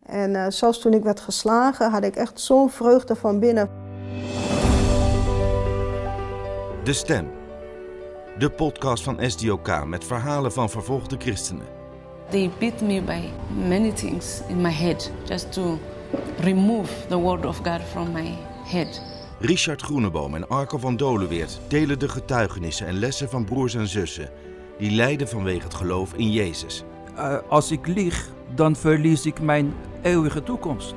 En zelfs toen ik werd geslagen, had ik echt zo'n vreugde van binnen. De Stem. De podcast van SDOK met verhalen van vervolgde christenen. They beat me by many things in my head, just to remove the word of God from my head. Richard Groeneboom en Arco van Doleweert delen de getuigenissen en lessen van broers en zussen die lijden vanwege het geloof in Jezus. Als ik lieg, dan verlies ik mijn eeuwige toekomst.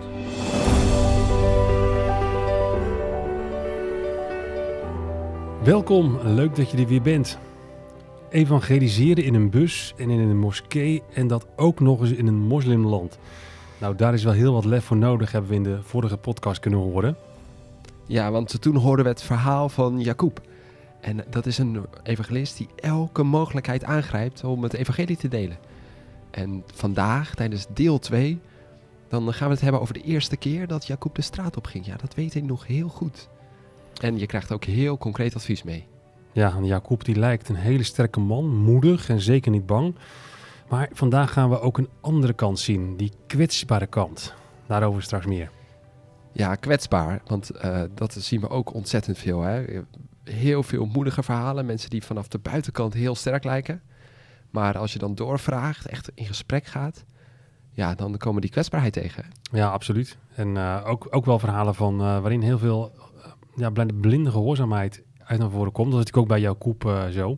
Welkom, leuk dat je er weer bent. Evangeliseren in een bus en in een moskee en dat ook nog eens in een moslimland. Nou, daar is wel heel wat lef voor nodig, hebben we in de vorige podcast kunnen horen. Ja, want toen hoorden we het verhaal van Jacob. En dat is een evangelist die elke mogelijkheid aangrijpt om het evangelie te delen. En vandaag, tijdens deel 2, dan gaan we het hebben over de eerste keer dat Jacob de straat op ging. Ja, dat weet hij nog heel goed. En je krijgt ook heel concreet advies mee. Ja, en Jacob die lijkt een hele sterke man, moedig en zeker niet bang. Maar vandaag gaan we ook een andere kant zien, die kwetsbare kant. Daarover straks meer. Ja, kwetsbaar, want dat zien we ook ontzettend veel. Hè? Heel veel moedige verhalen, mensen die vanaf de buitenkant heel sterk lijken. Maar als je dan doorvraagt, echt in gesprek gaat, ja, dan komen die kwetsbaarheid tegen. Ja, absoluut. En ook wel verhalen van waarin heel veel blinde gehoorzaamheid uit naar voren komt. Dat is natuurlijk ook bij Jacob zo.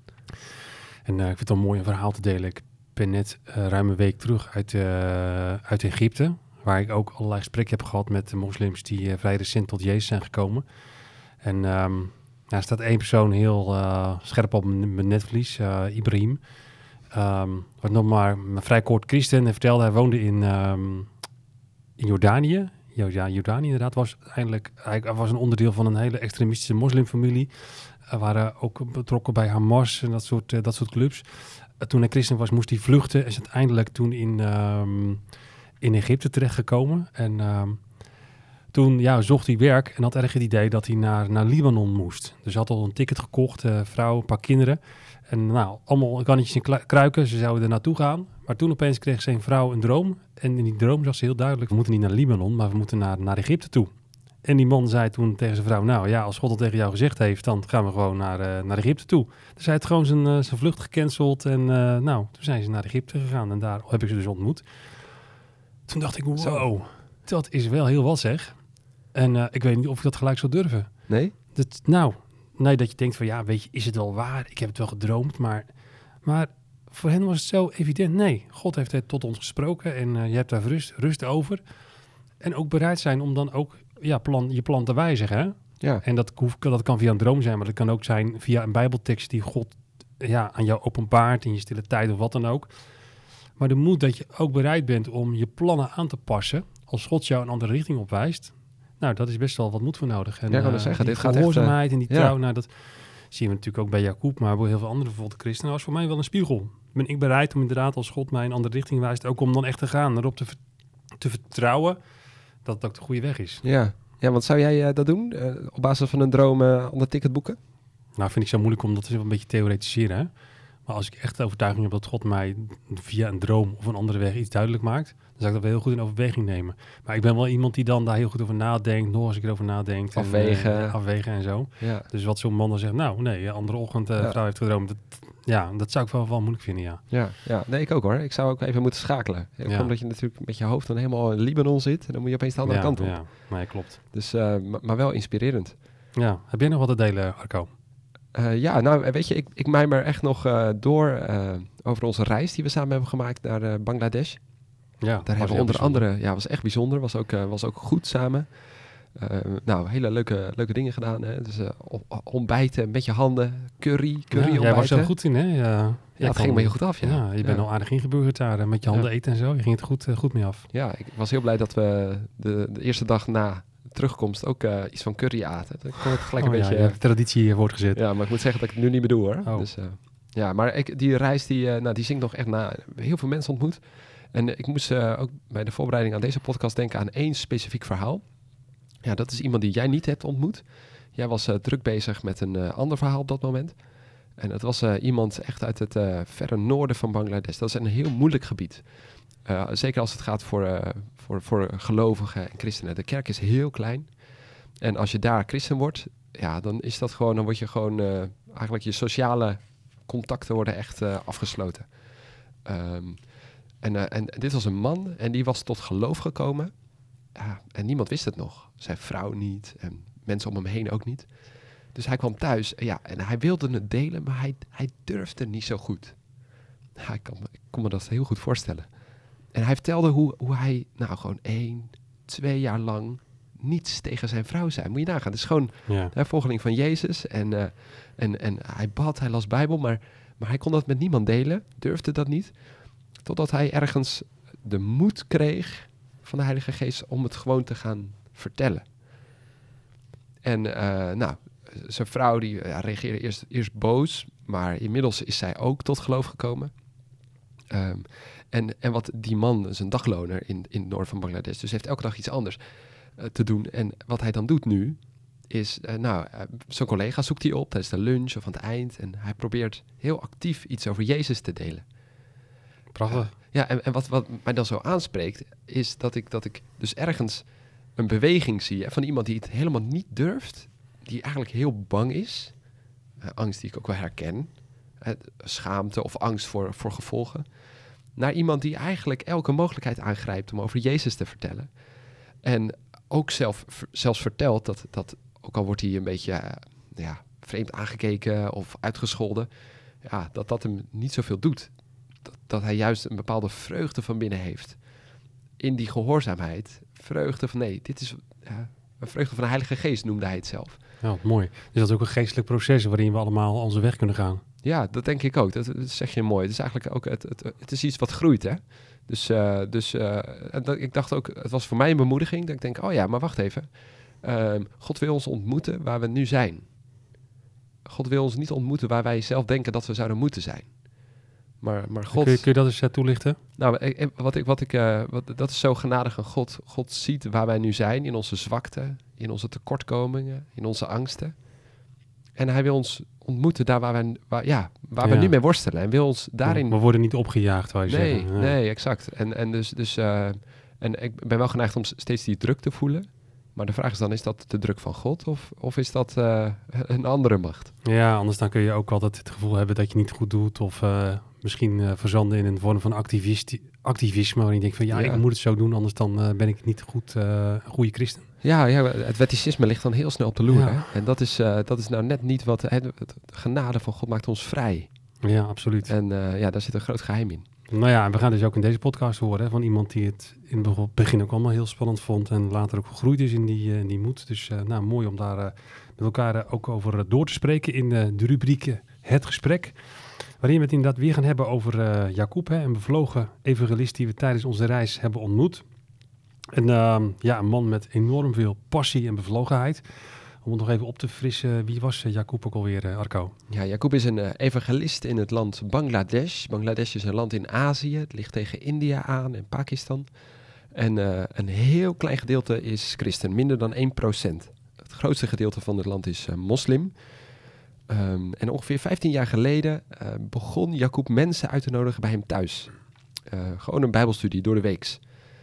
En ik vind het wel mooi een verhaal te delen. Ik ben net ruim een week terug uit Egypte, waar ik ook allerlei gesprekken heb gehad met de moslims die vrij recent tot Jezus zijn gekomen. En er staat één persoon heel scherp op mijn netvlies, Ibrahim. Was nog maar een vrij kort christen. Hij vertelde, hij woonde in Jordanië. Ja, Jordanië inderdaad. Hij was een onderdeel van een hele extremistische moslimfamilie. Waren ook betrokken bij Hamas en dat soort clubs. Toen hij christen was, moest hij vluchten. En is uiteindelijk toen in Egypte terechtgekomen. En toen zocht hij werk en had erg het idee dat hij naar Libanon moest. Dus hij had al een ticket gekocht, vrouw, een paar kinderen. En allemaal kannetjes en kruiken, ze zouden er naartoe gaan. Maar toen opeens kreeg zijn vrouw een droom. En in die droom zag ze heel duidelijk, we moeten niet naar Libanon, maar we moeten naar Egypte toe. En die man zei toen tegen zijn vrouw, als God al tegen jou gezegd heeft, dan gaan we gewoon naar Egypte toe. Dus hij had gewoon zijn vlucht gecanceld en toen zijn ze naar Egypte gegaan. En daar heb ik ze dus ontmoet. Toen dacht ik, wow, dat is wel heel wat zeg. En ik weet niet of ik dat gelijk zou durven. Nee? Nee, dat je denkt van weet je, is het wel waar? Ik heb het wel gedroomd, maar voor hen was het zo evident. Nee, God heeft het tot ons gesproken en je hebt daar rust over. En ook bereid zijn om dan ook je plan te wijzigen. Hè? Ja. En dat kan via een droom zijn, maar dat kan ook zijn via een bijbeltekst die God aan jou openbaart in je stille tijd of wat dan ook. Maar de moed dat je ook bereid bent om je plannen aan te passen als God jou een andere richting opwijst. Nou, dat is best wel wat moed voor nodig. En, ik kan zeggen, dit gaat gehoorzaamheid en die trouw, dat zien we natuurlijk ook bij Jacob, maar bij heel veel andere bijvoorbeeld christenen. Dat was voor mij wel een spiegel. Ben ik bereid om inderdaad, als God mij een andere richting wijst, ook om dan echt te gaan, erop te vertrouwen dat het ook de goede weg is. Ja, want zou jij dat doen? Op basis van een droom ander ticket boeken? Nou, vind ik zo moeilijk om dat een beetje theoretiseren. Hè? Maar als ik echt de overtuiging heb dat God mij via een droom of een andere weg iets duidelijk maakt, dan zou ik dat wel heel goed in overweging nemen. Maar ik ben wel iemand die dan daar heel goed over nadenkt, nog eens een keer over nadenkt. Afwegen en zo. Ja. Dus wat zo'n man dan zegt, andere ochtend vrouw heeft gedroomd. Dat zou ik wel moeilijk vinden, ja. Ja, nee, ik ook hoor. Ik zou ook even moeten schakelen. Omdat je natuurlijk met je hoofd dan helemaal in Libanon zit en dan moet je opeens de andere kant op. Ja, nee, klopt. Dus, maar wel inspirerend. Ja, heb jij nog wat te delen, Arco? Weet je, ik mijmer echt nog door over onze reis die we samen hebben gemaakt naar Bangladesh. Ja, daar hebben we onder andere, was echt bijzonder, was ook goed samen. Hele leuke dingen gedaan. Hè? Dus ontbijten met je handen, curry ontbijten. Jij was er goed in, hè? Ja, het ging me heel goed af, ja. Je bent al aardig ingeburgerd daar, met je handen eten en zo. Je ging het goed mee af. Ja, ik was heel blij dat we de eerste dag na terugkomst ook iets van curry aten. Dan kon het gelijk een beetje... traditie voortgezet. Ja, maar ik moet zeggen dat ik het nu niet meer doe, hoor. Oh. Dus, maar die reis, die zingt nog echt na. Heel veel mensen ontmoet. En ik moest ook bij de voorbereiding aan deze podcast denken aan één specifiek verhaal. Ja, dat is iemand die jij niet hebt ontmoet. Jij was druk bezig met een ander verhaal op dat moment. En het was iemand echt uit het verre noorden van Bangladesh. Dat is een heel moeilijk gebied. Zeker als het gaat voor gelovigen en christenen. De kerk is heel klein. En als je daar christen wordt, ja, dan is dat gewoon, dan word je gewoon, eigenlijk je sociale contacten worden echt afgesloten. En dit was een man en die was tot geloof gekomen. Ja, en niemand wist het nog. Zijn vrouw niet en mensen om hem heen ook niet. Dus hij kwam thuis en hij wilde het delen, maar hij durfde niet zo goed. Ja, ik kon me dat heel goed voorstellen. En hij vertelde hoe hij gewoon 1-2 jaar lang niets tegen zijn vrouw zei. Moet je nagaan. Het is gewoon volgeling van Jezus. En hij bad, hij las Bijbel, maar hij kon dat met niemand delen. Durfde dat niet. Totdat hij ergens de moed kreeg van de Heilige Geest om het gewoon te gaan vertellen. En zijn vrouw die reageerde eerst boos, maar inmiddels is zij ook tot geloof gekomen. En wat die man is een dagloner in het noorden van Bangladesh, dus heeft elke dag iets anders te doen. En wat hij dan doet nu, is, zijn collega zoekt hij op tijdens de lunch of aan het eind. En hij probeert heel actief iets over Jezus te delen. Prachtig. En wat mij dan zo aanspreekt, is dat ik dus ergens een beweging zie van iemand die het helemaal niet durft. Die eigenlijk heel bang is. Angst die ik ook wel herken. Schaamte of angst voor gevolgen. Naar iemand die eigenlijk elke mogelijkheid aangrijpt om over Jezus te vertellen. En ook zelfs vertelt dat ook al wordt hij een beetje vreemd aangekeken of uitgescholden, dat hem niet zoveel doet. Dat hij juist een bepaalde vreugde van binnen heeft. In die gehoorzaamheid. Vreugde van dit is een vreugde van de Heilige Geest, noemde hij het zelf. Ja, mooi. Dus dat is ook een geestelijk proces waarin we allemaal onze weg kunnen gaan. Ja, dat denk ik ook. Dat zeg je mooi. Het is eigenlijk ook het is iets wat groeit, hè. Dus ik dacht ook, het was voor mij een bemoediging. Dat ik denk, maar wacht even. God wil ons ontmoeten waar we nu zijn. God wil ons niet ontmoeten waar wij zelf denken dat we zouden moeten zijn. Maar God... Kun je dat eens toelichten? Nou, dat is zo genadig aan God. God ziet waar wij nu zijn, in onze zwakte, in onze tekortkomingen, in onze angsten. En hij wil ons ontmoeten daar waar we nu mee worstelen. En wil ons daarin... We worden niet opgejaagd, wou je zeggen. Nee, exact. En ik ben wel geneigd om steeds die druk te voelen. Maar de vraag is dan, is dat de druk van God of is dat een andere macht? Ja, anders dan kun je ook altijd het gevoel hebben dat je niet goed doet. Of misschien verzanden in een vorm van activisme. Waarin je denkt van ik moet het zo doen, anders dan ben ik niet een goede christen. Ja, het wetticisme ligt dan heel snel op de loer. Hè? En dat is nou net niet wat... De genade van God maakt ons vrij. Ja, absoluut. En daar zit een groot geheim in. Nou ja, en we gaan dus ook in deze podcast horen van iemand die het in het begin ook allemaal heel spannend vond en later ook gegroeid is in die moed. Dus mooi om daar met elkaar ook over door te spreken in de rubriek Het Gesprek. Waarin we het inderdaad weer gaan hebben over Jacob, een bevlogen evangelist die we tijdens onze reis hebben ontmoet. En een man met enorm veel passie en bevlogenheid. Om het nog even op te frissen, wie was Jacob ook alweer, Arco? Ja, Jacob is een evangelist in het land Bangladesh. Bangladesh is een land in Azië. Het ligt tegen India aan en Pakistan. En een heel klein gedeelte is christen, minder dan 1%. Het grootste gedeelte van het land is moslim. En ongeveer 15 jaar geleden begon Jacob mensen uit te nodigen bij hem thuis. Gewoon een bijbelstudie door de weeks.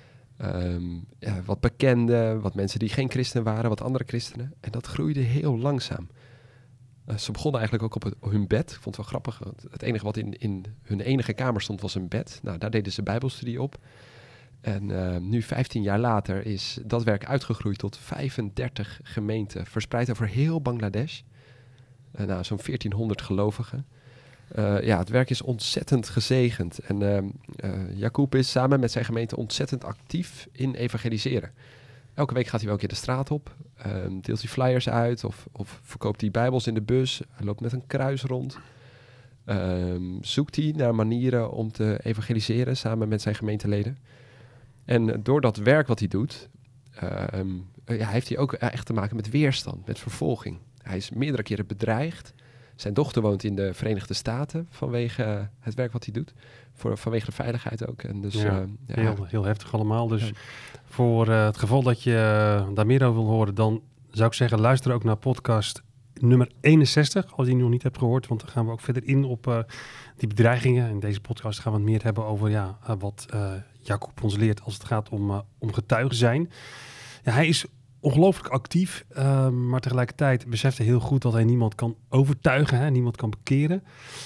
Wat bekenden, wat mensen die geen christen waren, wat andere christenen. En dat groeide heel langzaam. Ze begonnen eigenlijk ook op hun bed. Ik vond het wel grappig. Het enige wat in hun enige kamer stond was een bed. Nou, daar deden ze bijbelstudie op. En nu 15 jaar later is dat werk uitgegroeid tot 35 gemeenten. Verspreid over heel Bangladesh. Zo'n 1400 gelovigen. Het werk is ontzettend gezegend. En Jacob is samen met zijn gemeente ontzettend actief in evangeliseren. Elke week gaat hij wel een keer de straat op. Deelt hij flyers uit of verkoopt hij bijbels in de bus. Hij loopt met een kruis rond. Zoekt hij naar manieren om te evangeliseren samen met zijn gemeenteleden. En door dat werk wat hij doet, heeft hij ook echt te maken met weerstand, met vervolging. Hij is meerdere keren bedreigd. Zijn dochter woont in de Verenigde Staten vanwege het werk wat hij doet. Vanwege de veiligheid ook. En dus, heel heftig allemaal. Dus voor het geval dat je daar meer over wil horen, dan zou ik zeggen, luister ook naar podcast nummer 61, als je die nog niet hebt gehoord. Want dan gaan we ook verder in op die bedreigingen. In deze podcast gaan we het meer hebben over wat Jacob ons leert als het gaat om getuigen zijn. Ja, hij is ongelooflijk actief, maar tegelijkertijd beseft hij heel goed dat hij niemand kan overtuigen, hè, niemand kan bekeren.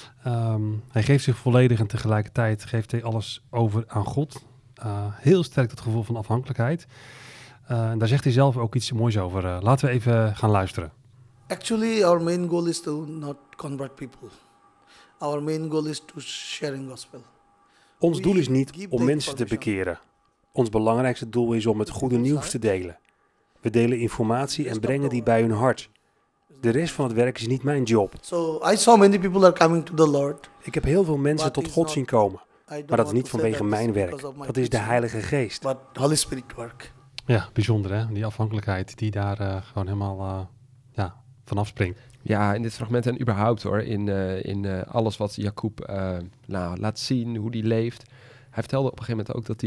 Hij geeft zich volledig en tegelijkertijd geeft hij alles over aan God. Heel sterk het gevoel van afhankelijkheid. En daar zegt hij zelf ook iets moois over. Laten we even gaan luisteren. Actually, our main goal is to not convert people. Our main goal is to sharing gospel. Ons doel is niet om mensen te bekeren. Ons belangrijkste doel is om het goede nieuws te delen. We delen informatie en brengen die bij hun hart. De rest van het werk is niet mijn job. So I saw many people are coming to the Lord. Ik heb heel veel mensen tot God zien komen. Maar dat is niet vanwege mijn werk. Dat is de Heilige Geest. But Holy Spirit work. Ja, bijzonder hè. Die afhankelijkheid die daar gewoon helemaal vanaf springt. Ja, in dit fragment en überhaupt hoor, in alles wat Jacob laat zien, hoe hij leeft. Hij vertelde op een gegeven moment ook dat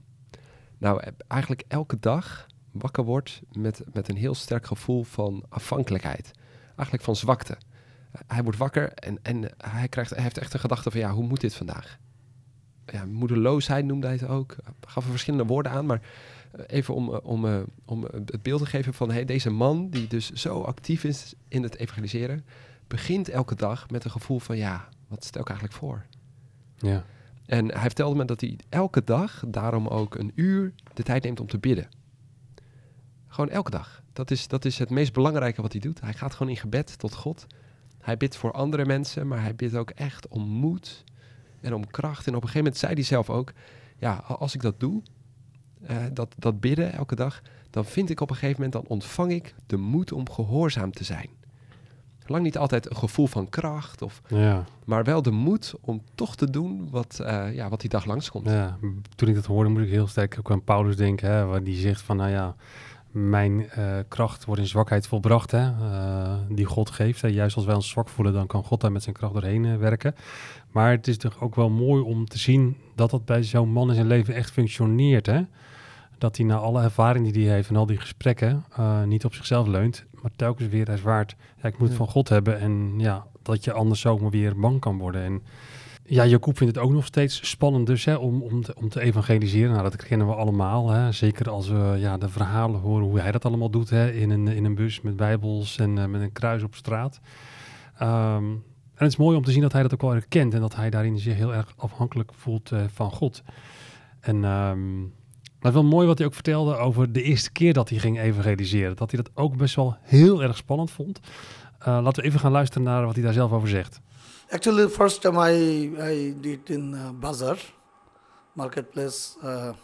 hij eigenlijk elke dag wakker wordt met een heel sterk gevoel van afhankelijkheid. Eigenlijk van zwakte. Hij wordt wakker en hij heeft echt een gedachte van hoe moet dit vandaag? Ja, moedeloosheid noemde hij het ook. Gaf er verschillende woorden aan, maar even om het beeld te geven van deze man die dus zo actief is in het evangeliseren, begint elke dag met een gevoel van wat stel ik eigenlijk voor? Ja. En hij vertelde me dat hij elke dag daarom ook 1 uur de tijd neemt om te bidden. Gewoon elke dag. Dat is het meest belangrijke wat hij doet. Hij gaat gewoon in gebed tot God. Hij bidt voor andere mensen, maar hij bidt ook echt om moed en om kracht. En op een gegeven moment zei hij zelf ook, als ik dat doe, dat bidden elke dag, dan vind ik op een gegeven moment, dan ontvang ik de moed om gehoorzaam te zijn. Lang niet altijd een gevoel van kracht, maar wel de moed om toch te doen wat die dag langskomt. Ja, toen ik dat hoorde, moet ik heel sterk ook aan Paulus denken, hè, waar die zegt van, mijn kracht wordt in zwakheid volbracht, hè, die God geeft. Hè. Juist als wij ons zwak voelen, dan kan God daar met zijn kracht doorheen werken. Maar het is toch ook wel mooi om te zien dat bij zo'n man in zijn leven echt functioneert, hè. Dat hij na alle ervaring die hij heeft en al die gesprekken niet op zichzelf leunt, maar telkens weer ervaart, ik moet het van God hebben en dat je anders ook maar weer bang kan worden. En Jacob vindt het ook nog steeds spannend dus om te evangeliseren. Nou, dat kennen we allemaal. Hè. Zeker als we de verhalen horen hoe hij dat allemaal doet, hè, in een bus met bijbels en met een kruis op straat. En het is mooi om te zien dat hij dat ook wel herkent en dat hij daarin zich heel erg afhankelijk voelt van God. En maar wel mooi wat hij ook vertelde over de eerste keer dat hij ging evangeliseren. Dat hij dat ook best wel heel erg spannend vond. Laten we even gaan luisteren naar wat hij daar zelf over zegt. Actually, the first time I did in Bazaar, marketplace,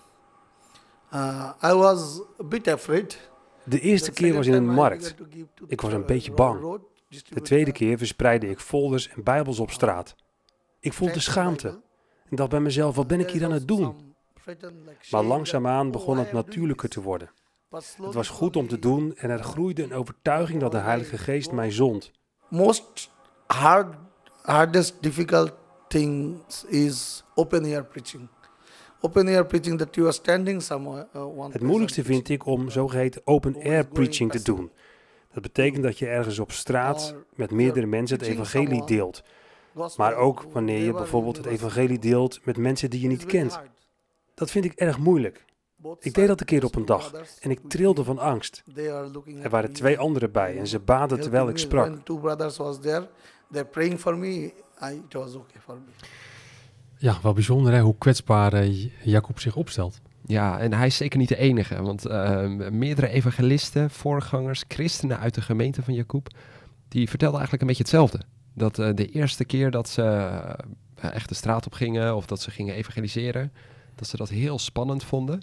I was a bit afraid. De eerste keer was in een markt. Ik was een beetje bang. De tweede keer verspreidde ik folders en bijbels op straat. Ik voelde schaamte en dacht bij mezelf, wat ben ik hier aan het doen? Maar langzaamaan begon het natuurlijker te worden. Het was goed om te doen en er groeide een overtuiging dat de Heilige Geest mij zond. Most hardest difficult things is open air preaching. Open air preaching that you are standing somewhere. Het moeilijkste vind ik om zogeheten open air preaching te doen. Dat betekent dat je ergens op straat met meerdere mensen het evangelie deelt. Maar ook wanneer je bijvoorbeeld het evangelie deelt met mensen die je niet kent. Dat vind ik erg moeilijk. Ik deed dat een keer op een dag en ik trilde van angst. Er waren 2 anderen bij en ze baden terwijl ik sprak. Ja, wel bijzonder hè, hoe kwetsbaar Jacob zich opstelt. Ja, en hij is zeker niet de enige, want meerdere evangelisten, voorgangers, christenen uit de gemeente van Jacob, die vertelden eigenlijk een beetje hetzelfde. Dat de eerste keer dat ze echt de straat op gingen of dat ze gingen evangeliseren, dat ze dat heel spannend vonden.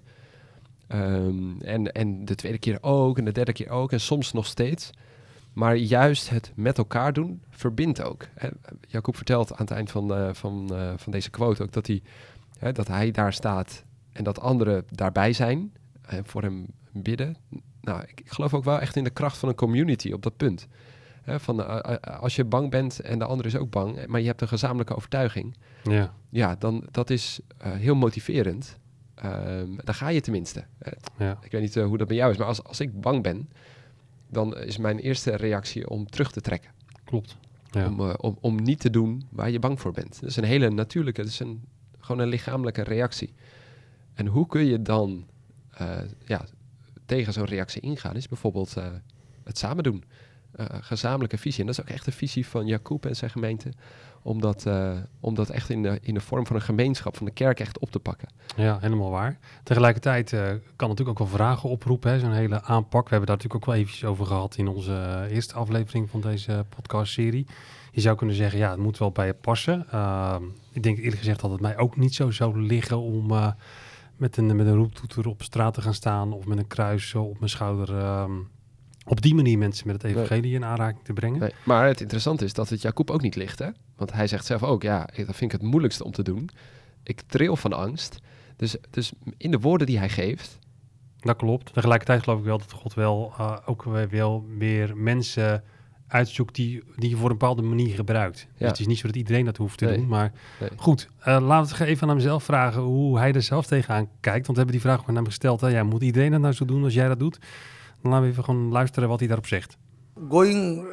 En de tweede keer ook en de derde keer ook en soms nog steeds. Maar juist het met elkaar doen verbindt ook. Jacob vertelt aan het eind van deze quote ook dat hij daar staat en dat anderen daarbij zijn en voor hem bidden. Nou, ik geloof ook wel echt in de kracht van een community op dat punt. Als je bang bent en de ander is ook bang, maar je hebt een gezamenlijke overtuiging. Ja, dan dat is heel motiverend. Dan ga je tenminste. Ik weet niet hoe dat bij jou is, maar als ik bang ben, dan is mijn eerste reactie om terug te trekken. Klopt. Ja. Om niet te doen waar je bang voor bent. Dat is een hele natuurlijke, dat is gewoon een lichamelijke reactie. En hoe kun je dan tegen zo'n reactie ingaan, is bijvoorbeeld het samen doen. Gezamenlijke visie. En dat is ook echt de visie van Jacob en zijn gemeente. Om dat echt in de vorm van een gemeenschap, van de kerk echt op te pakken. Ja, helemaal waar. Tegelijkertijd kan natuurlijk ook wel vragen oproepen, hè, zo'n hele aanpak. We hebben daar natuurlijk ook wel eventjes over gehad in onze eerste aflevering van deze podcastserie. Je zou kunnen zeggen, ja, het moet wel bij je passen. Ik denk eerlijk gezegd dat het mij ook niet zo zou liggen om met een roeptoeter op straat te gaan staan of met een kruis op mijn schouder. Op die manier mensen met het evangelie in aanraking te brengen. Nee, maar het interessante is dat het Jacob ook niet ligt, hè? Want hij zegt zelf ook, ja, dat vind ik het moeilijkste om te doen. Ik tril van angst. Dus in de woorden die hij geeft... Dat klopt. Tegelijkertijd geloof ik wel dat God wel ook wel weer mensen uitzoekt die je voor een bepaalde manier gebruikt. Ja. Dus het is niet zo dat iedereen dat hoeft te doen. Maar goed, laten we even aan hemzelf vragen hoe hij er zelf tegenaan kijkt. Want we hebben die vraag ook aan hem gesteld. Hè? Ja, moet iedereen dat nou zo doen als jij dat doet? Dan laten we even gewoon luisteren wat hij daarop zegt. Going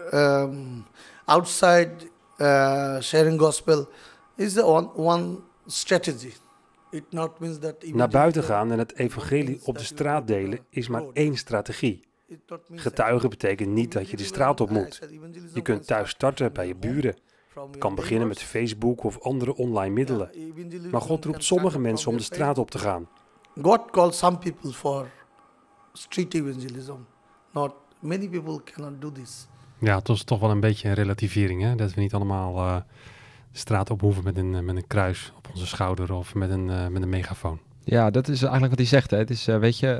outside, sharing gospel is the one strategy. It not means that naar buiten gaan en het evangelie op de straat delen is maar één strategie. Getuigen betekent niet dat je de straat op moet. Je kunt thuis starten bij je buren. Het kan beginnen met Facebook of andere online middelen. Maar God roept sommige mensen om de straat op te gaan. God calls some people for street evangelism. Not many people cannot do this. Ja, het was toch wel een beetje een relativering, hè? Dat we niet allemaal de straat op hoeven met een kruis op onze schouder of met een megafoon. Ja, dat is eigenlijk wat hij zegt. Hè. Het is,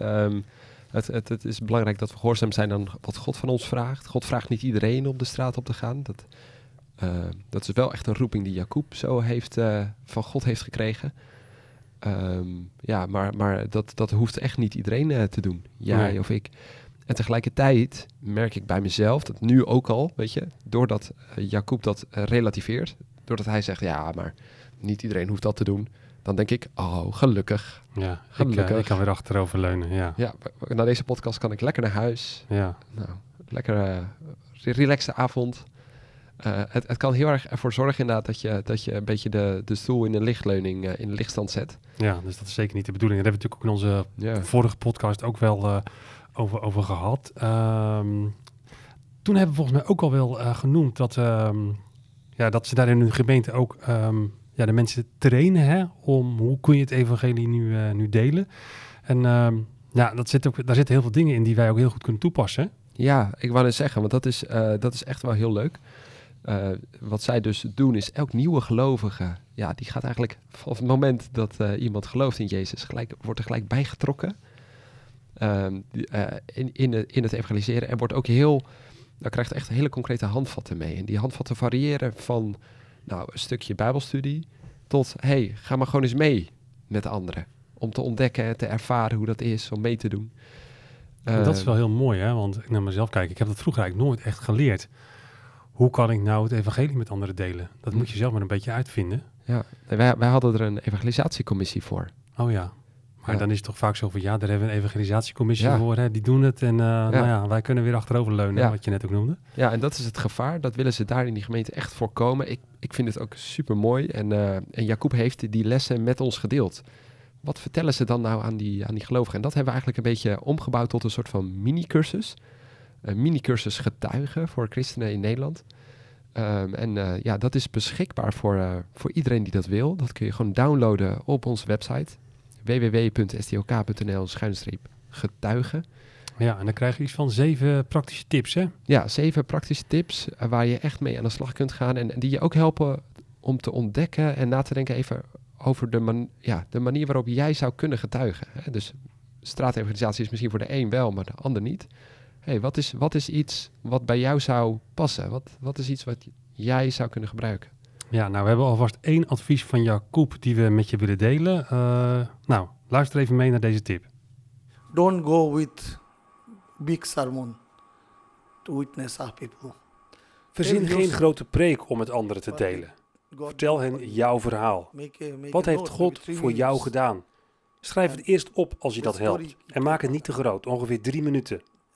het is belangrijk dat we gehoorzaam zijn aan wat God van ons vraagt. God vraagt niet iedereen om de straat op te gaan. Dat is wel echt een roeping die Jacob zo van God heeft gekregen. Maar dat hoeft echt niet iedereen te doen. Jij of ik. En tegelijkertijd merk ik bij mezelf, dat nu ook al, weet je, doordat Jacob dat relativeert, doordat hij zegt, ja, maar niet iedereen hoeft dat te doen, dan denk ik, oh, gelukkig. Ja, gelukkig. Ik kan weer achterover leunen, ja. Ja, na deze podcast kan ik lekker naar huis. Ja. Nou, lekker relaxte avond. Het kan heel erg ervoor zorgen inderdaad dat je een beetje de stoel in de lichtleuning, in de lichtstand zet. Ja, dus dat is zeker niet de bedoeling. Daar hebben we natuurlijk ook in onze vorige podcast ook wel over gehad. Toen hebben we volgens mij ook al wel genoemd dat ze daar in hun gemeente ook de mensen trainen, hè, om hoe kun je het evangelie nu delen. En daar zitten heel veel dingen in die wij ook heel goed kunnen toepassen. Ja, ik wou net zeggen, want dat is echt wel heel leuk. Wat zij dus doen is elk nieuwe gelovige, ja, die gaat eigenlijk vanaf het moment dat iemand gelooft in Jezus, wordt er gelijk bijgetrokken in het evangeliseren en wordt ook krijgt echt hele concrete handvatten mee. En die handvatten variëren van een stukje bijbelstudie tot, ga maar gewoon eens mee met anderen. Om te ontdekken en te ervaren hoe dat is, om mee te doen. Dat is wel heel mooi, hè? Want ik naar mezelf kijk, ik heb dat vroeger eigenlijk nooit echt geleerd. Hoe kan ik nou het evangelie met anderen delen? Dat moet je zelf maar een beetje uitvinden. Ja, wij hadden er een evangelisatiecommissie voor. Oh ja, maar dan is het toch vaak zo van, daar hebben we een evangelisatiecommissie voor, hè? Die doen het en wij kunnen weer achterover leunen, wat je net ook noemde. Ja, en dat is het gevaar, dat willen ze daar in die gemeente echt voorkomen. Ik vind het ook super mooi en Jacob heeft die lessen met ons gedeeld. Wat vertellen ze dan nou aan die gelovigen? En dat hebben we eigenlijk een beetje omgebouwd tot een soort van mini-cursus. Een mini-cursus getuigen voor christenen in Nederland. Dat is beschikbaar voor iedereen die dat wil. Dat kun je gewoon downloaden op onze website. www.stok.nl/getuigen. Ja, en dan krijg je iets van 7 praktische tips, hè? Ja, 7 praktische tips waar je echt mee aan de slag kunt gaan. En die je ook helpen om te ontdekken en na te denken even over de manier waarop jij zou kunnen getuigen. Hè? Dus straatevangelisatie is misschien voor de een wel, maar de ander niet. Wat is iets wat bij jou zou passen? Wat is iets wat jij zou kunnen gebruiken? Ja, we hebben alvast 1 advies van Jacob die we met je willen delen. Luister even mee naar deze tip. Don't go with big sermon to witness our people. Verzin geen grote preek om met anderen te delen. Vertel hen jouw verhaal. Wat heeft God voor jou gedaan? Schrijf het eerst op als je dat helpt. En maak het niet te groot, ongeveer 3 minuten.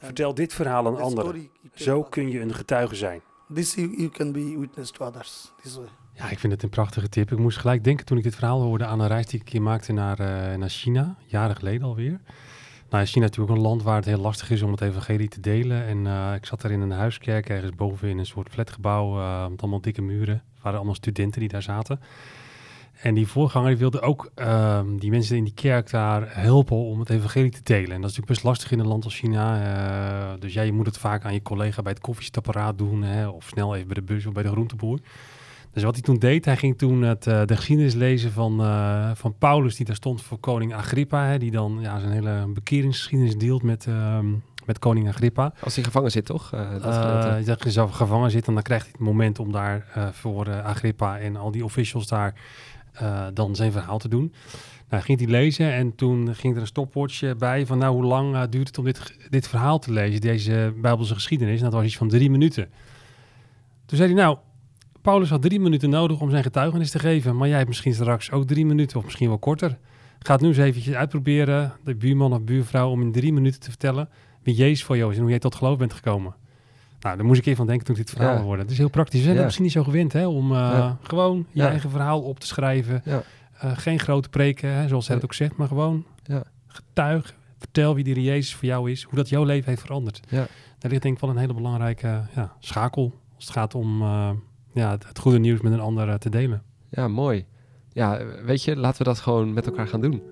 Vertel dit verhaal aan The anderen. story you tell Zo others. kun je een getuige zijn. This you can be witness to others this way. Ja, ik vind het een prachtige tip. Ik moest gelijk denken toen ik dit verhaal hoorde aan een reis die ik een keer maakte naar China. Jaren geleden alweer. Nou, China is natuurlijk een land waar het heel lastig is om het evangelie te delen. En ik zat daar in een huiskerk, ergens boven in een soort flatgebouw met allemaal dikke muren. Het waren allemaal studenten die daar zaten. En die voorganger die wilde ook die mensen in die kerk daar helpen om het evangelie te delen. En dat is natuurlijk best lastig in een land als China. Dus ja, je moet het vaak aan je collega bij het koffiezetapparaat doen. Hè, of snel even bij de bus of bij de groenteboer. Dus wat hij toen deed, hij ging toen de geschiedenis lezen van Paulus, die daar stond voor koning Agrippa. Hè, die dan zijn hele bekeringsgeschiedenis deelt met koning Agrippa. Als hij gevangen zit, toch? Dat Dat je zo gevangen zit, en dan krijgt hij het moment om daar voor Agrippa en al die officials daar dan zijn verhaal te doen. Nou, ging hij lezen en toen ging er een stopwatch bij van hoe lang duurt het om dit verhaal te lezen, deze Bijbelse geschiedenis. En dat was iets van 3 minuten. Toen zei hij, Paulus had 3 minuten nodig om zijn getuigenis te geven, maar jij hebt misschien straks ook 3 minuten of misschien wel korter. Ga het nu eens eventjes uitproberen, de buurman of buurvrouw, om in 3 minuten te vertellen wie Jezus voor jou is en hoe jij tot geloof bent gekomen. Nou, daar moest ik even van denken toen ik dit verhaal hoorde. Het is heel praktisch. We zijn misschien niet zo gewend om gewoon je eigen verhaal op te schrijven. Ja. Geen grote preken, hè, zoals hij het ook zegt, maar gewoon getuig. Vertel wie die Jezus voor jou is, hoe dat jouw leven heeft veranderd. Ja. Daar ligt denk ik wel een hele belangrijke schakel als het gaat om het goede nieuws met een ander te delen. Ja, mooi. Ja, weet je, laten we dat gewoon met elkaar gaan doen.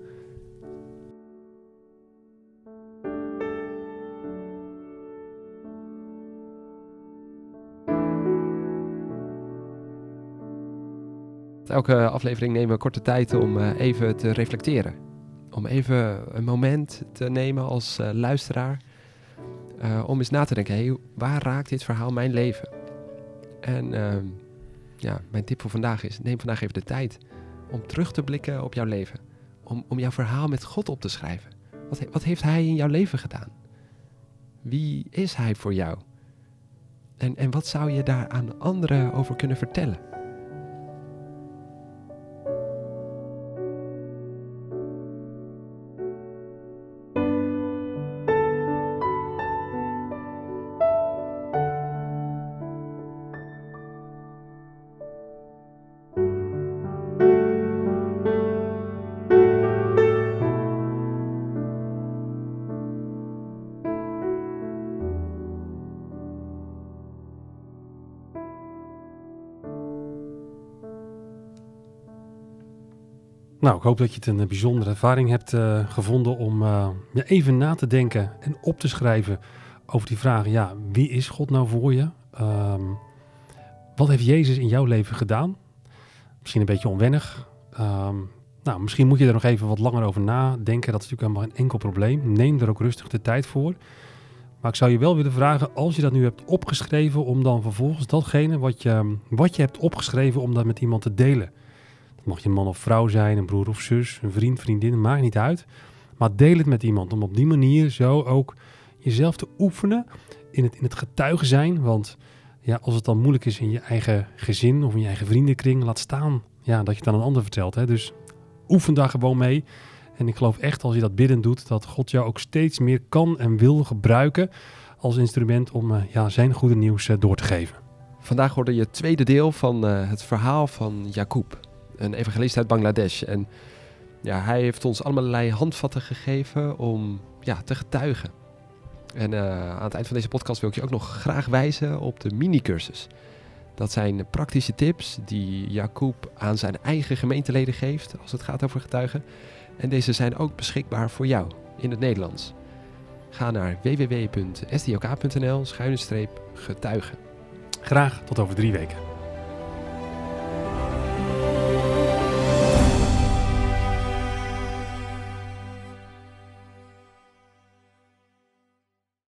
Elke aflevering nemen we korte tijd om even te reflecteren. Om even een moment te nemen als luisteraar. Om eens na te denken, waar raakt dit verhaal mijn leven? En mijn tip voor vandaag is, neem vandaag even de tijd om terug te blikken op jouw leven. Om jouw verhaal met God op te schrijven. Wat heeft Hij in jouw leven gedaan? Wie is Hij voor jou? En wat zou je daar aan anderen over kunnen vertellen? Nou, ik hoop dat je het een bijzondere ervaring hebt gevonden om even na te denken en op te schrijven over die vragen. Wie is God nou voor je? Wat heeft Jezus in jouw leven gedaan? Misschien een beetje onwennig. Misschien moet je er nog even wat langer over nadenken. Dat is natuurlijk helemaal geen enkel probleem. Neem er ook rustig de tijd voor. Maar ik zou je wel willen vragen, als je dat nu hebt opgeschreven, om dan vervolgens datgene wat je hebt opgeschreven, om dat met iemand te delen. Dat mag je man of vrouw zijn, een broer of zus, een vriend, vriendin, maakt niet uit. Maar deel het met iemand, om op die manier zo ook jezelf te oefenen in het getuigen zijn. Want als het dan moeilijk is in je eigen gezin of in je eigen vriendenkring, laat staan dat je het aan een ander vertelt. Hè. Dus oefen daar gewoon mee. En ik geloof echt, als je dat bidden doet, dat God jou ook steeds meer kan en wil gebruiken als instrument om zijn goede nieuws door te geven. Vandaag hoorde je het tweede deel van het verhaal van Jacob, een evangelist uit Bangladesh. En hij heeft ons allerlei handvatten gegeven om te getuigen. En aan het eind van deze podcast wil ik je ook nog graag wijzen op de mini-cursus. Dat zijn praktische tips die Jacob aan zijn eigen gemeenteleden geeft als het gaat over getuigen. En deze zijn ook beschikbaar voor jou in het Nederlands. Ga naar www.sdok.nl/getuigen. Graag tot over 3 weken.